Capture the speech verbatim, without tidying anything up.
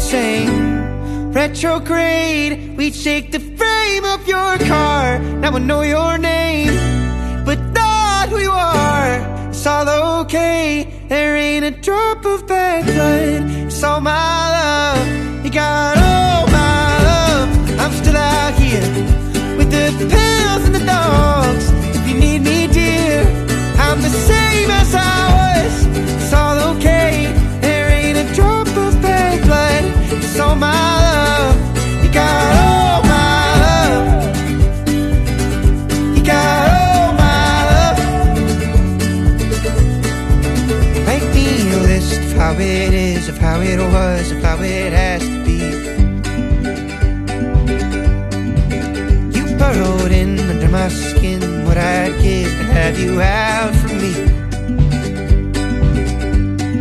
insane. Retrograde, we'd shake the frame of your car. Now I know your name, but not who you are. It's all okay, there ain't a drop of bad blood. It's all my love, you got all my love. I'm still out here with the pills and the dogs. If you need me, dear, I'm the same as I was. It's all okay, there ain't a drop of bad blood. It's all my love, you got all my love. You got all my love. Write me a list of how it is, of how it was, of how it has to be. You burrowed in under my skin, what I'd give to have you out from me.